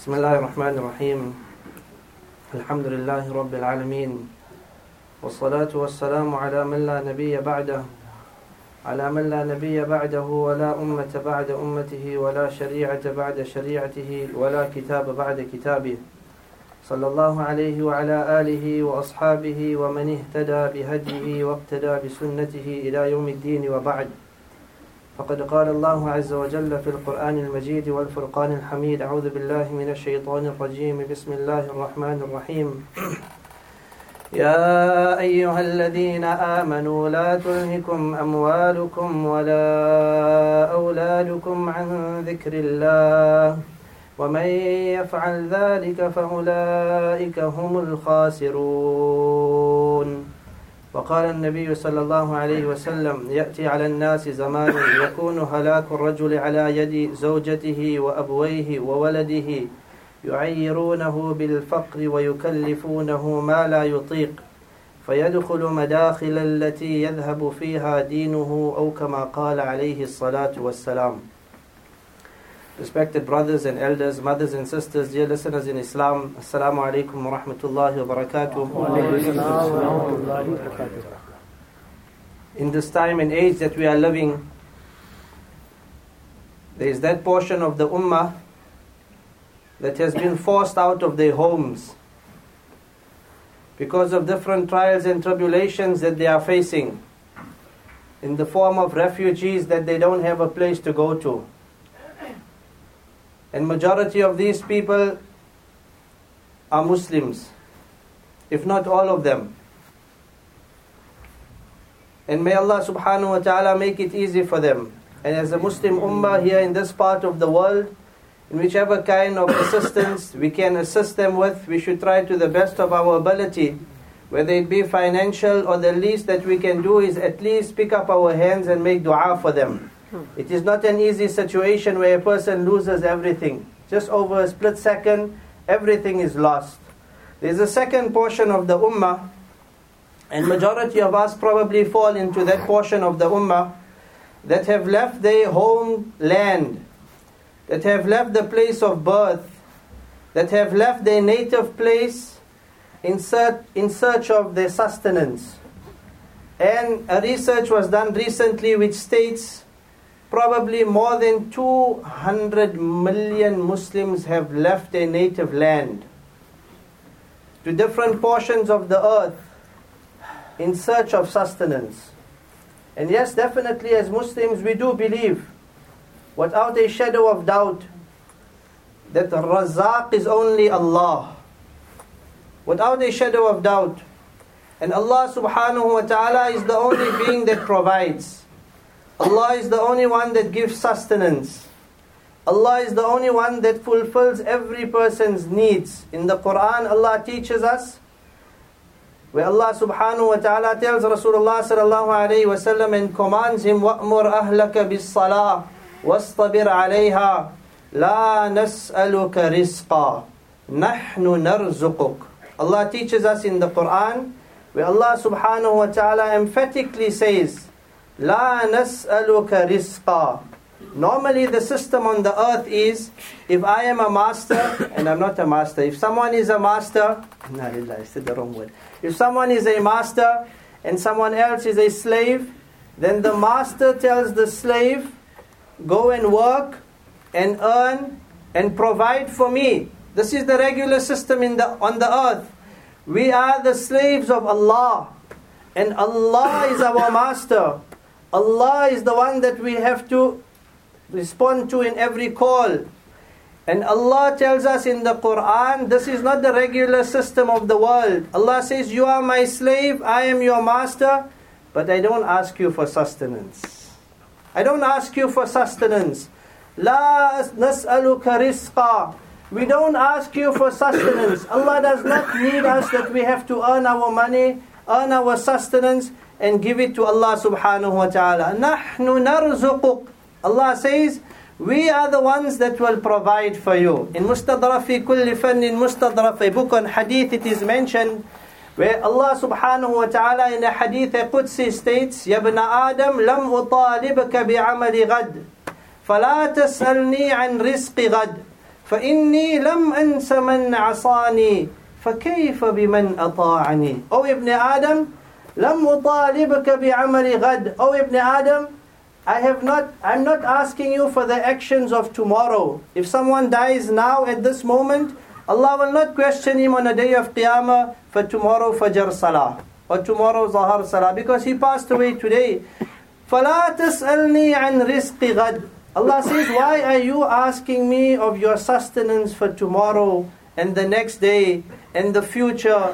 بسم الله الرحمن الرحيم الحمد لله رب العالمين والصلاة والسلام على من لا نبي بعده ولا أمة بعد أمته ولا شريعة بعد شريعته ولا كتاب بعد كتابه صلى الله عليه وعلى آله وأصحابه ومن اهتدى بهديه واقتدى بسنته إلى يوم الدين وبعد. فقد قال الله عز وجل في القرآن المجيد والفرقان الحميد: أعوذ بالله من الشيطان الرجيم، بسم الله الرحمن الرحيم. يا أيها الذين آمنوا لا تلهكم أموالكم ولا أولادكم عن ذكر الله ومن يفعل ذلك فأولئك هم الخاسرون. وقال النبي صلى الله عليه وسلم: يأتي على الناس زمان يكون هلاك الرجل على يد زوجته وأبويه وولده يعيرونه بالفقر ويكلفونه ما لا يطيق فيدخل مداخل التي يذهب فيها دينه أو كما قال عليه الصلاة والسلام. Respected brothers and elders, mothers and sisters, dear listeners in Islam, Assalamu alaikum wa rahmatullahi wa barakatuh. In this time and age that we are living, there is that portion of the ummah that has been forced out of their homes because of different trials and tribulations that they are facing in the form of refugees that they don't have a place to go to. And majority of these people are Muslims, if not all of them. And may Allah subhanahu wa ta'ala make it easy for them. And as a Muslim ummah here in this part of the world, in whichever kind of assistance we can assist them with, we should try to the best of our ability, whether it be financial or the least that we can do is at least pick up our hands and make dua for them. It is not an easy situation where a person loses everything. Just over a split second, everything is lost. There's a second portion of the ummah, and majority of us probably fall into that portion of the ummah that have left their homeland, that have left the place of birth, that have left their native place in search of their sustenance. And a research was done recently which states probably more than 200 million Muslims have left their native land to different portions of the earth in search of sustenance. And yes, definitely as Muslims we do believe, without a shadow of doubt, that Razzaq is only Allah. Without a shadow of doubt. And Allah subhanahu wa ta'ala is the only being that provides. Allah is the only one that gives sustenance. Allah is the only one that fulfills every person's needs. In the Quran, Allah teaches us, where Allah subhanahu wa ta'ala tells Rasulullah sallallahu alayhi wa sallam and commands him, وَأْمُرْ أَهْلَكَ بِالصَّلَاةِ وَاسْطَبِرْ عَلَيْهَا لَا نَسْأَلُكَ رِزْقًا نَحْنُ نَرْزُقُكَ. Allah teaches us in the Quran, where Allah subhanahu wa ta'ala emphatically says, La nas'aluka rizqa. Normally the system on the earth is, if I am a master, and I'm not a master, if someone is a master, I said the wrong word. If someone is a master and someone else is a slave, then the master tells the slave, go and work and earn and provide for me. This is the regular system on the earth. We are the slaves of Allah, and Allah is our master. Allah is the one that we have to respond to in every call. And Allah tells us in the Quran, this is not the regular system of the world. Allah says, you are my slave, I am your master, but I don't ask you for sustenance. I don't ask you for sustenance. La nas'aluka rizqa. We don't ask you for sustenance. Allah does not need us that we have to earn our money, earn our sustenance, and give it to Allah subhanahu wa ta'ala. نَحْنُ نَرْزُقُكَ. Allah says, we are the ones that will provide for you. In Mustadrak fi kulli fannin Mustadrak, a book on hadith, it is mentioned where Allah subhanahu wa ta'ala in a hadith Qudsi states, يَا ابْنَ آدَمْ لَمْ أُطَالِبْكَ بِعَمَلِ غَدْ فَلَا تَسْأَلْنِي عَنْ رِزْقِ غَدْ فإني لم أنس من عصاني فكيف بمن أطاعني. O Ibn Adam, لم أطالبك بعمل غد. O Ibn Adam, I'm not asking you for the actions of tomorrow. If someone dies now at this moment, Allah will not question him on the day of Qiyamah for tomorrow Fajr Salah or tomorrow Zahar Salah, because he passed away today. فَلَا تَسْأَلْنِي عَنْ رِزْقِ غَدْ. Allah says, why are you asking me of your sustenance for tomorrow and the next day and the future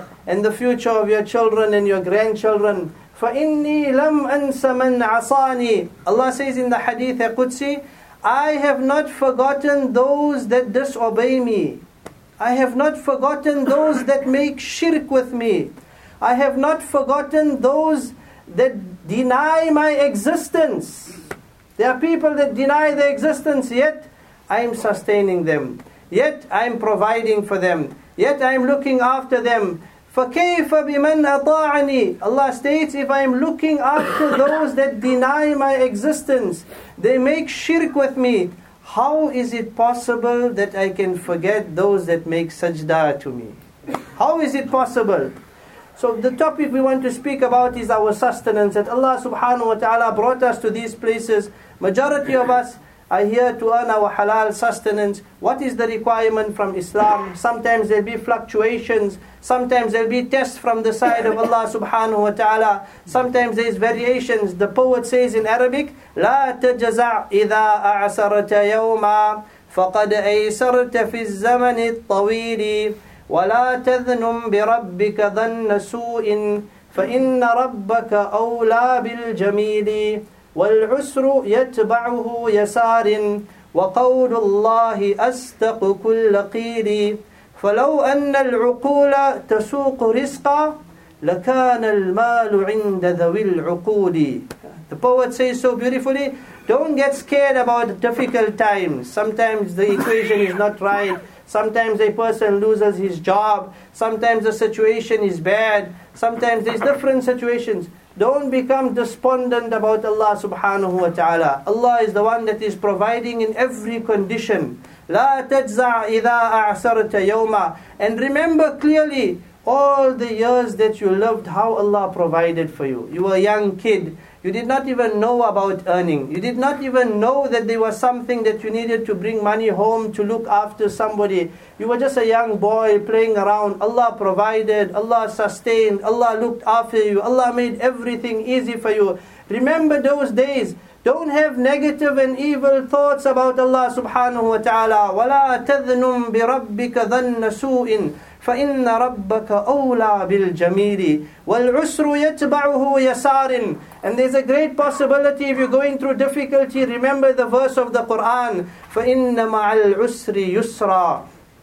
of your children and your grandchildren? فَإِنِّي لَمْ أَنْسَ مَنْ عَصَانِي. Allah says in the Hadith Qudsi, I have not forgotten those that disobey me. I have not forgotten those that make shirk with me. I have not forgotten those that deny my existence. There are people that deny the existence, yet I am sustaining them. Yet I am providing for them. Yet I am looking after them. فَكَيْفَ بِمَنْ أَطَاعَنِي. Allah states, if I am looking after those that deny my existence, they make shirk with me, how is it possible that I can forget those that make sajda to me? How is it possible? So the topic we want to speak about is our sustenance. That Allah subhanahu wa ta'ala brought us to these places. Majority of us are here to earn our halal sustenance. What is the requirement from Islam? Sometimes there'll be fluctuations. Sometimes there'll be tests from the side of Allah subhanahu wa ta'ala. Sometimes there's variations. The poet says in Arabic, لا تجزع إذا أعسرت يوما فقد أيسرت في الزمن الطويل ولا تذنم بربك ظن سوء فإن ربك أولى بالجميل والعسر يتبعه يسار وقول الله أصدق كل قيل فلو أن العقول تسوق رزقا لكان المال عند ذوي العقول. The poet says so beautifully, don't get scared about difficult times. Sometimes the equation is not right. Sometimes a person loses his job. Sometimes the situation is bad. Sometimes there's different situations. Don't become despondent about Allah subhanahu wa ta'ala. Allah is the one that is providing in every condition. لا تجزع إذا أعسرت يوما. And remember clearly all the years that you lived, how Allah provided for you. You were a young kid. You did not even know about earning. You did not even know that there was something that you needed to bring money home to look after somebody. You were just a young boy playing around. Allah provided, Allah sustained, Allah looked after you. Allah made everything easy for you. Remember those days. Don't have negative and evil thoughts about Allah subhanahu wa ta'ala. وَلَا تَذْنُمْ بِرَبِّكَ ظَنَّ سُوءٍ فَإِنَّ رَبَّكَ أَوْلَى بِالْجَمِيلِ وَالْعُسْرُ يَتْبَعُهُ يَسَارٍ. And there's a great possibility if you're going through difficulty, remember the verse of the Quran, فَإِنَّ مَعَ الْعُسْرِ يُسْرًا.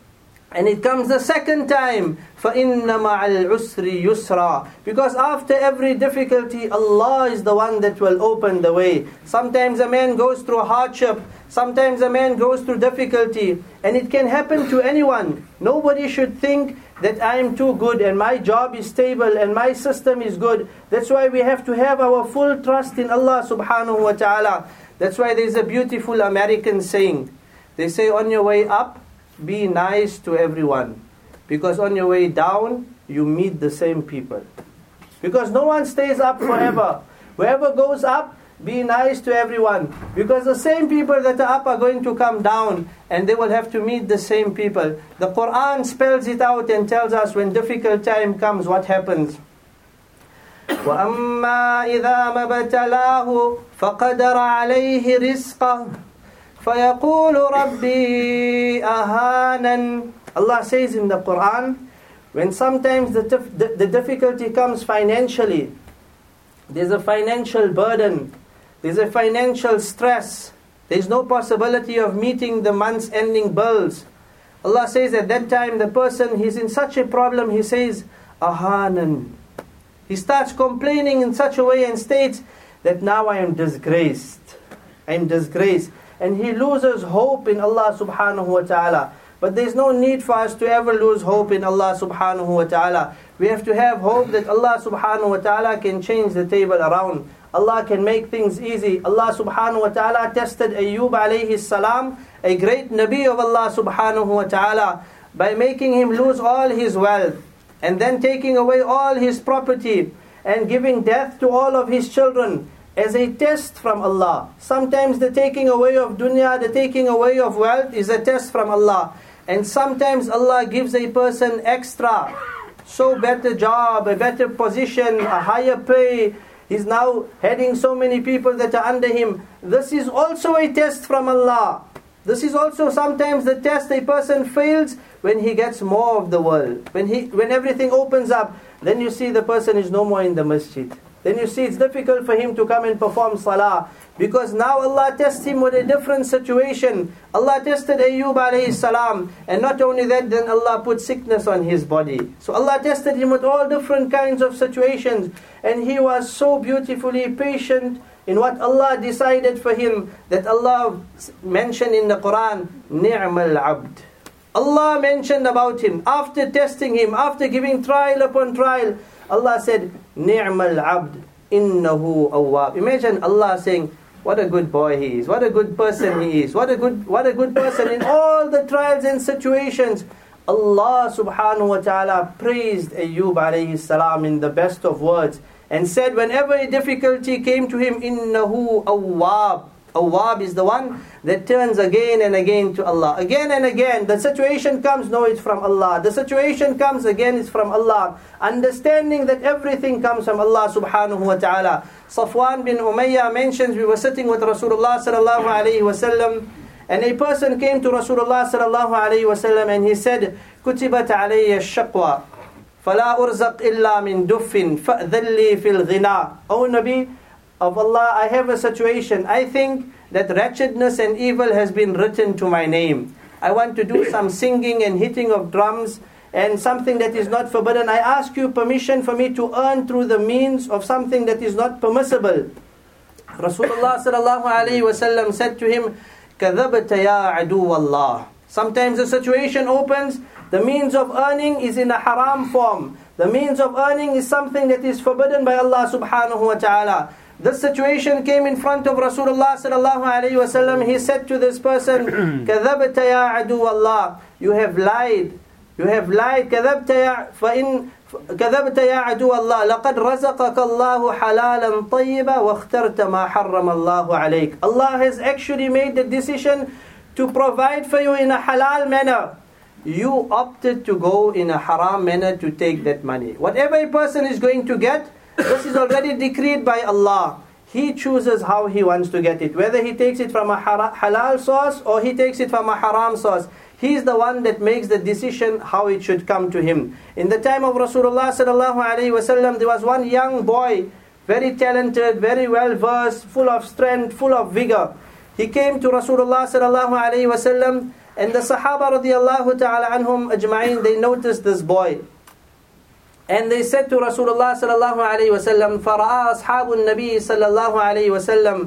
And it comes the second time, فَإِنَّ مَعَ الْعُسْرِ يُسْرًا. Because after every difficulty, Allah is the one that will open the way. Sometimes a man goes through hardship. Sometimes a man goes through difficulty. And it can happen to anyone. Nobody should think that I am too good and my job is stable and my system is good. That's why we have to have our full trust in Allah subhanahu wa ta'ala. That's why there's a beautiful American saying. They say, on your way up, be nice to everyone. Because on your way down, you meet the same people. Because no one stays up forever. Whoever goes up, be nice to everyone. Because the same people that are up are going to come down. And they will have to meet the same people. The Quran spells it out and tells us when difficult time comes, what happens. وَأَمَّا إِذَا مَبْتَلَاهُ فَقَدَرَ عَلَيْهِ رِزْقَهُ فَيَقُولُ رَبِّي أَهَانًا. Allah says in the Quran, when sometimes the difficulty comes financially, there's a financial burden, there's a financial stress, there's no possibility of meeting the month's ending bills. Allah says at that time the person, he's in such a problem, he says, أَهَانًا. He starts complaining in such a way and states that now I am disgraced. I am disgraced. And he loses hope in Allah subhanahu wa ta'ala. But there's no need for us to ever lose hope in Allah subhanahu wa ta'ala. We have to have hope that Allah subhanahu wa ta'ala can change the table around. Allah can make things easy. Allah subhanahu wa ta'ala tested Ayyub alayhi salam, a great Nabi of Allah subhanahu wa ta'ala, by making him lose all his wealth, and then taking away all his property, and giving death to all of his children, as a test from Allah. Sometimes the taking away of dunya, the taking away of wealth is a test from Allah. And sometimes Allah gives a person extra, so better job, a better position, a higher pay. He's now heading so many people that are under him. This is also a test from Allah. This is also sometimes the test a person fails when he gets more of the world. When everything opens up, then you see the person is no more in the masjid. Then you see it's difficult for him to come and perform salah. Because now Allah tests him with a different situation. Allah tested Ayyub alayhi salam. And not only that, then Allah put sickness on his body. So Allah tested him with all different kinds of situations. And he was so beautifully patient in what Allah decided for him, that Allah mentioned in the Quran, Ni'mal Abd. Allah mentioned about him, after testing him, after giving trial upon trial, Allah said, Ni'mal Abd, innahu awwab. Imagine Allah saying, what a good boy he is, what a good person he is, what a good person in all the trials and situations. Allah subhanahu wa ta'ala praised Ayyub alayhi salam in the best of words, and said whenever a difficulty came to him, innahu awwab. Awwab is the one that turns again and again to Allah. Again and again, the situation comes, no, it's from Allah. The situation comes, again, it's from Allah. Understanding that everything comes from Allah subhanahu wa ta'ala. Safwan bin Umayyah mentions, we were sitting with Rasulullah sallallahu alayhi wa sallam, and a person came to Rasulullah sallallahu alayhi wa sallam, and he said, Kutibat alayya shaqwa, fala urzaq illa min duffin, fa'dhalli fil ghina. O Nabi of Allah, I have a situation. I think that wretchedness and evil has been written to my name. I want to do some singing and hitting of drums and something that is not forbidden. I ask you permission for me to earn through the means of something that is not permissible. Rasulullah sallallahu alayhi wa sallam said to him, Kadhabta ya adu Allah. Sometimes the situation opens, the means of earning is in a haram form. The means of earning is something that is forbidden by Allah subhanahu wa ta'ala. This situation came in front of Rasulullah sallallahu alayhi wa sallam. He said to this person, Kadhabta ya adu Allah. You have lied. You have lied. Kadhabta ya adu Allah. Laqad razaqaka Allahu halalan tayyiba wa akhtarta ma harram Allahu alayk. Allah has actually made the decision to provide for you in a halal manner. You opted to go in a haram manner to take that money. Whatever a person is going to get, this is already decreed by Allah. He chooses how he wants to get it. Whether he takes it from a halal source or he takes it from a haram source. He is the one that makes the decision how it should come to him. In the time of Rasulullah sallallahu alaihi wasallam, there was one young boy, very talented, very well versed, full of strength, full of vigor. He came to Rasulullah sallallahu alaihi wasallam, and the Sahaba radiyallahu ta'ala anhum ajma'in, they noticed this boy. And they said to Rasulullah sallallahu alayhi wa sallam, فَرَآ أَصْحَابُ النَّبِيِّ صلى الله عليه وسلم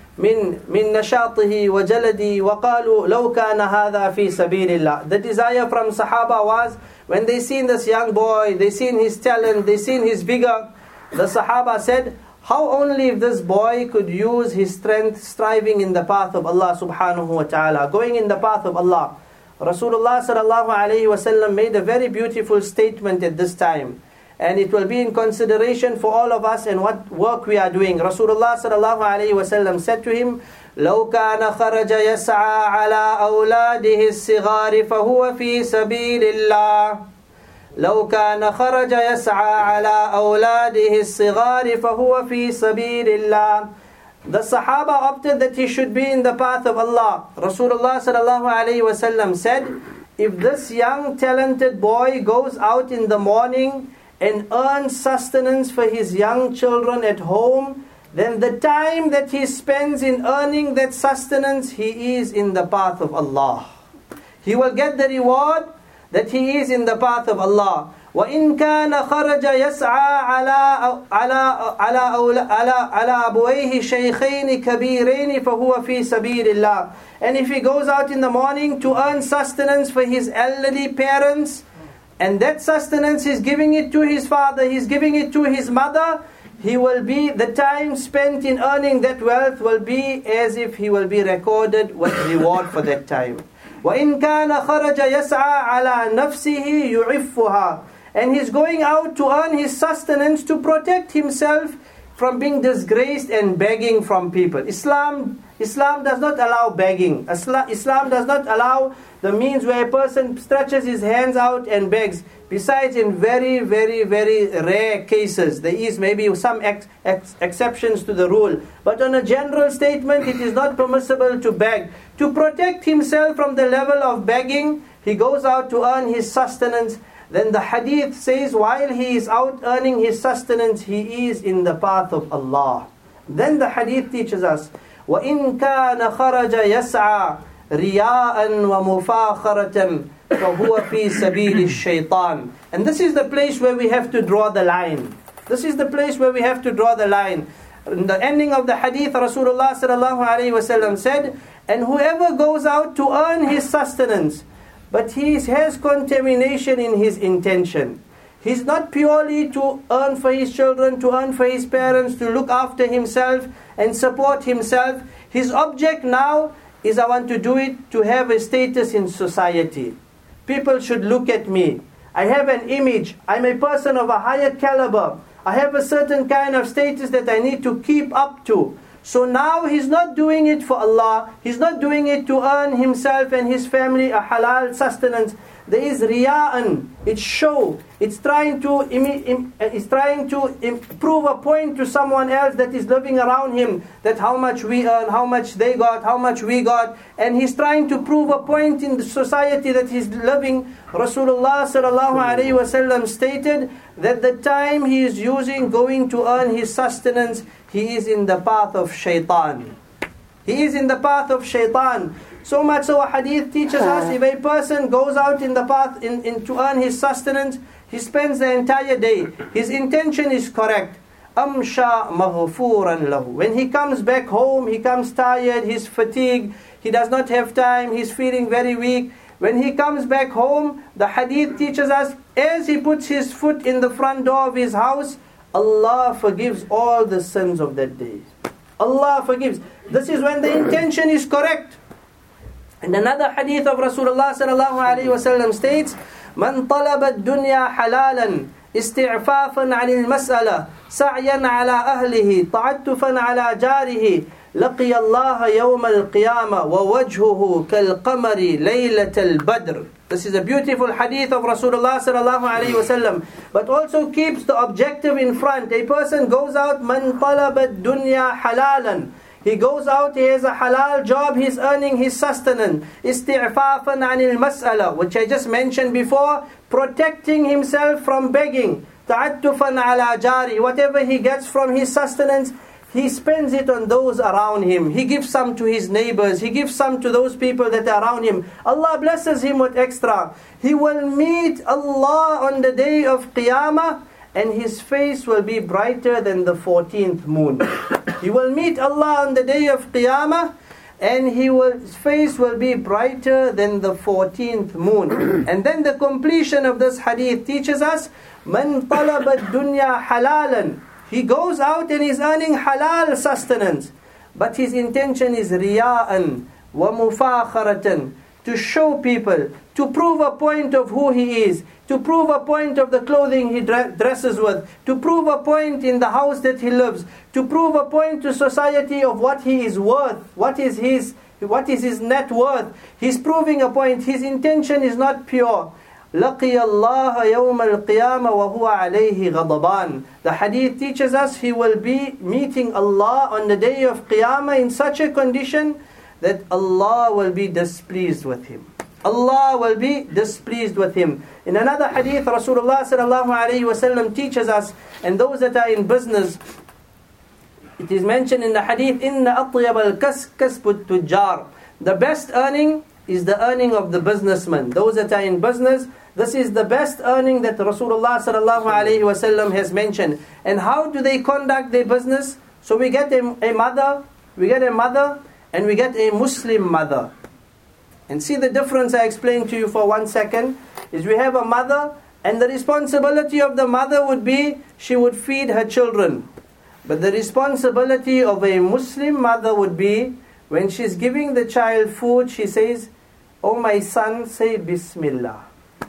من نشاطه وجلده وقالوا لو كان هذا في سبيل الله. The desire from Sahaba was, when they seen this young boy, they seen his talent, they seen his vigor, the Sahaba said, how only if this boy could use his strength striving in the path of Allah subhanahu wa ta'ala, going in the path of Allah. Rasulullah sallallahu alayhi wa sallam made a very beautiful statement at this time, and it will be in consideration for all of us and what work we are doing. Rasulullah sallallahu alayhi wa sallam said to him, لو كان خرج يسعى على أولاده الصغار فهو في سبيل الله. لو كان خرج يسعى على أولاده الصغار فهو في سبيل الله. The Sahaba opted that he should be in the path of Allah. Rasulullah sallallahu alayhi wa sallam said, if this young talented boy goes out in the morning and earns sustenance for his young children at home, then the time that he spends in earning that sustenance, he is in the path of Allah. He will get the reward that he is in the path of Allah. وَإِنْ كَانَ خَرَجَ يَسْعَى عَلَى أَبْوَيْهِ شَيْخَيْنِ كَبِيرَيْنِ فَهُوَ فِي سَبِيلِ اللَّهِ. And if he goes out in the morning to earn sustenance for his elderly parents, and that sustenance he's giving it to his father, he's giving it to his mother, he will be, the time spent in earning that wealth will be as if he will be recorded with reward for that time. وَإِنْ كَانَ خَرَجَ يَسْعَى عَلَى نَفْسِهِ يُعِفُّهَا. And he's going out to earn his sustenance to protect himself from being disgraced and begging from people. Islam does not allow begging. Islam does not allow the means where a person stretches his hands out and begs. Besides, in very, very, very rare cases, there is maybe some exceptions to the rule. But on a general statement, it is not permissible to beg. To protect himself from the level of begging, he goes out to earn his sustenance. Then the hadith says, while he is out earning his sustenance, he is in the path of Allah. Then the hadith teaches us, وَإِن كَانَ خَرَجَ يَسْعَى رِيَاءً وَمُفَاخَرَةً فَهُوَ فِي سَبِيلِ الشَّيْطَانِ. And this is the place where we have to draw the line. This is the place where we have to draw the line. In the ending of the hadith, Rasulullah sallallahu alaihi wasallam said, and whoever goes out to earn his sustenance, but he has contamination in his intention. He's not purely to earn for his children, to earn for his parents, to look after himself and support himself. His object now is, I want to do it to have a status in society. People should look at me. I have an image. I'm a person of a higher caliber. I have a certain kind of status that I need to keep up to. So now he's not doing it for Allah. He's not doing it to earn himself and his family a halal sustenance. There is riya'an. It's show. It's trying to prove a point to someone else that is living around him, that how much we earn, how much they got, how much we got, and he's trying to prove a point in the society that he's living. Rasulullah sallallahu alaihi wasallam stated that the time he is using going to earn his sustenance, he is in the path of shaitan. He is in the path of shaitan. So much so a hadith teaches us, if a person goes out in the path to earn his sustenance, he spends the entire day. His intention is correct. أَمْشَى مَغْفُورًا لَهُ. When he comes back home, he comes tired, he's fatigued, he does not have time, he's feeling very weak. When he comes back home, the hadith teaches us, as he puts his foot in the front door of his house, Allah forgives all the sins of that day. Allah forgives. This is when the intention is correct. And another hadith of Rasulullah sallallahu alaihi wasallam states, "Man talaba ad-dunya halalan isti'fafan 'anil mas'ala sa'yan 'ala ahlihi ta'attufan 'ala jarihi laqiya Allah yawm al-qiyamah wa wajhuhu kal-qamari laylat al-badr." This is a beautiful hadith of Rasulullah sallallahu alaihi wasallam, but also keeps the objective in front. A person goes out, man talaba ad-dunya halalan. He goes out, he has a halal job, he's earning his sustenance. Isti'fafan 'anil mas'ala, which I just mentioned before, protecting himself from begging. Ta'attufan 'ala jari, whatever he gets from his sustenance, he spends it on those around him. He gives some to his neighbors, he gives some to those people that are around him. Allah blesses him with extra. He will meet Allah on the day of Qiyamah, and his face will be brighter than the 14th moon. He will meet Allah on the day of Qiyamah, and his face will be brighter than the 14th moon. And then the completion of this hadith teaches us, Man talaba ad-dunya halalan. He goes out and is earning halal sustenance, but his intention is riya'an wa mufakharatan, to show people, to prove a point of who he is, to prove a point of the clothing he dresses with, to prove a point in the house that he lives, to prove a point to society of what he is worth, what is his net worth. He's proving a point. His intention is not pure. لَقِيَ اللَّهَ يَوْمَ الْقِيَامَةِ وَهُوَ عَلَيْهِ غَضَبَانٍ. The hadith teaches us he will be meeting Allah on the day of Qiyamah in such a condition that Allah will be displeased with him. Allah will be displeased with him. In another hadith, Rasulullah sallallahu alaihi wasallam teaches us, and those that are in business, it is mentioned in the hadith, إِنَّ أَطْيَبَ الْكَسْبُ التُّجَّارِ. The best earning is the earning of the businessman. Those that are in business, this is the best earning that Rasulullah sallallahu alaihi wasallam has mentioned. And how do they conduct their business? So we get a mother, and we get a Muslim mother. And see the difference I explained to you for 1 second, is we have a mother, and the responsibility of the mother would be, she would feed her children. But the responsibility of a Muslim mother would be, when she's giving the child food, she says, "Oh my son, say Bismillah.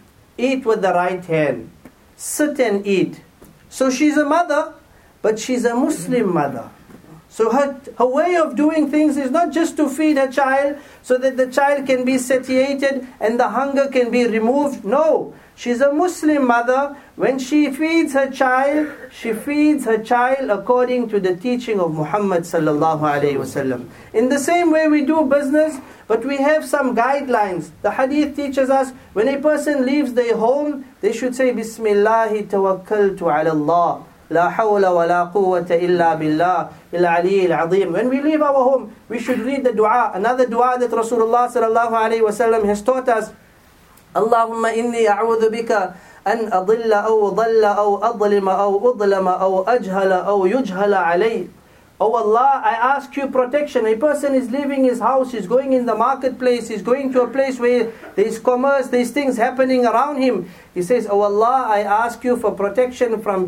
Eat with the right hand. Sit and eat." So she's a mother, but she's a Muslim mother. So her way of doing things is not just to feed her child so that the child can be satiated and the hunger can be removed. No, she's a Muslim mother. When she feeds her child, she feeds her child according to the teaching of Muhammad sallallahu alaihi wasallam. In the same way we do business, but we have some guidelines. The hadith teaches us, when a person leaves their home, they should say, "Bismillahi tawakkaltu ala Allah. La hawla wa la quwwata illa billah al-ali al-azim." When we leave our home, we should read the dua. Another dua that Rasulullah sallallahu alaihi wasallam has taught us. Allahumma inni a'udhu bika an adilla aw dhalla aw adlima aw udlama aw ajhala aw yujhala alayhi. Oh Allah, I ask you protection. A person is leaving his house, he's going in the marketplace, he's going to a place where there's commerce, there's things happening around him. He says, "Oh Allah, I ask you for protection from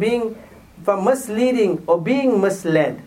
misleading or being misled,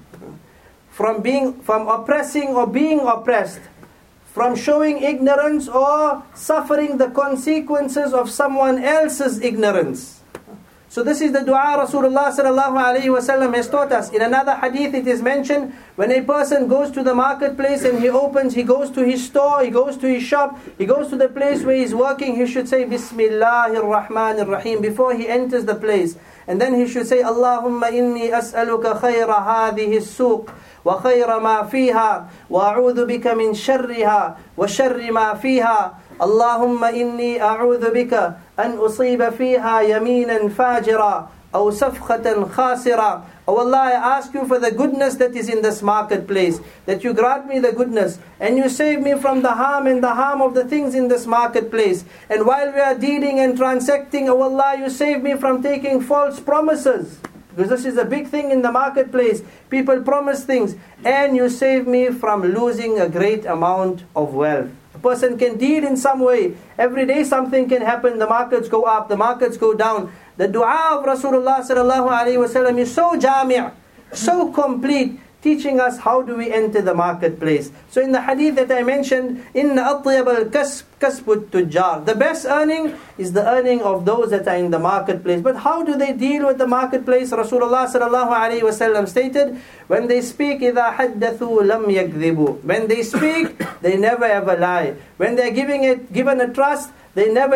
from oppressing or being oppressed, from showing ignorance or suffering the consequences of someone else's ignorance." So this is the dua Rasulullah sallallahu alaihi wasallam has taught us. In another hadith it is mentioned, when a person goes to the marketplace and he goes to his store, he goes to his shop, he goes to the place where he's working, he should say Bismillahir Rahmanir Rahim before he enters the place. And then he should say, "Allahumma inni as'aluka khayra hadhihi as-suq wa khayra ma fiha wa a'udhu bika min sharriha wa sharri ma fiha. Allahumma inni a'udhu bika an usiba fiha yaminan fajira aw safkhatan khasira." Oh Allah, I ask you for the goodness that is in this marketplace, that you grant me the goodness, and you save me from the harm of the things in this marketplace. And while we are dealing and transacting, oh Allah, you save me from taking false promises, because this is a big thing in the marketplace. People promise things, and you save me from losing a great amount of wealth. A person can deal in some way. Every day something can happen. The markets go up, the markets go down. The dua of Rasulullah sallallahu alaihi wasallam is so jami', so complete, teaching us how do we enter the marketplace. So in the hadith that I mentioned, "Inna atyab al-kasb kasbut tujjar." The best earning is the earning of those that are in the marketplace. But how do they deal with the marketplace? Rasulullah sallallahu alaihi wasallam stated, when they speak, "Idha haddathu lam yakdhibu." When they speak, they never ever lie. When they're given a trust, they never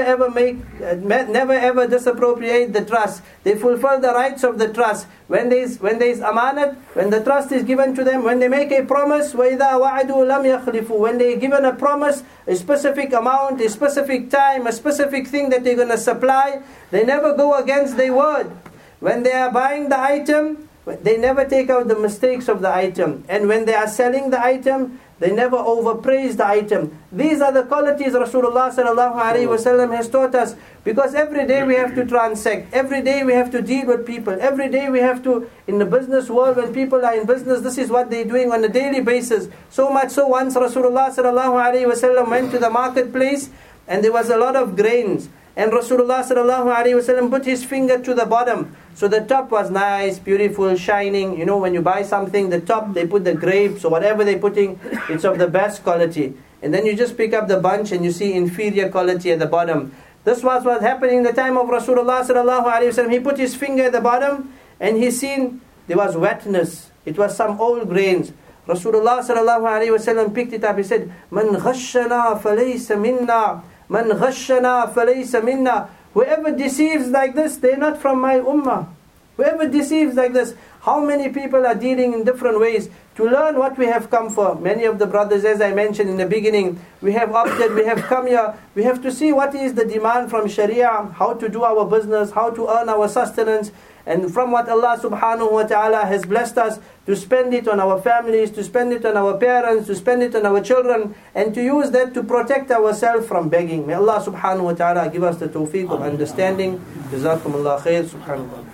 ever disappropriate the trust. They fulfill the rights of the trust. When there's amanat, when the trust is given to them, when they make a promise, وَإِذَا وَعَدُوا لَمْ يَخْلِفُوا. When they're given a promise, a specific amount, a specific time, a specific thing that they're going to supply, they never go against their word. When they are buying the item, they never take out the mistakes of the item. And when they are selling the item, they never overpraise the item. These are the qualities Rasulullah sallallahu alaihi wasallam has taught us. Because every day we have to transact. Every day we have to deal with people. Every day we have to, in the business world, when people are in business, this is what they're doing on a daily basis. So much so, once Rasulullah sallallahu alaihi wasallam went to the marketplace and there was a lot of grains. And Rasulullah sallallahu alaihi wasallam put his finger to the bottom. So the top was nice, beautiful, shining. You know, when you buy something, the top, they put the grapes or whatever they're putting, it's of the best quality. And then you just pick up the bunch and you see inferior quality at the bottom. This was what happened in the time of Rasulullah sallallahu alaihi wasallam. He put his finger at the bottom and he seen there was wetness. It was some old grains. Rasulullah sallallahu alaihi wasallam picked it up. He said, "Man ghashana falaysa minna. Man ghashana falaysa minna." Whoever deceives like this, they're not from my ummah. Whoever deceives like this. How many people are dealing in different ways to learn what we have come for? Many of the brothers, as I mentioned in the beginning, we have opted, we have come here. We have to see what is the demand from Sharia, how to do our business, how to earn our sustenance. And from what Allah subhanahu wa ta'ala has blessed us, to spend it on our families, to spend it on our parents, to spend it on our children, and to use that to protect ourselves from begging. May Allah subhanahu wa ta'ala give us the tawfiq of understanding. Jazakumullah khair. Subhanallah.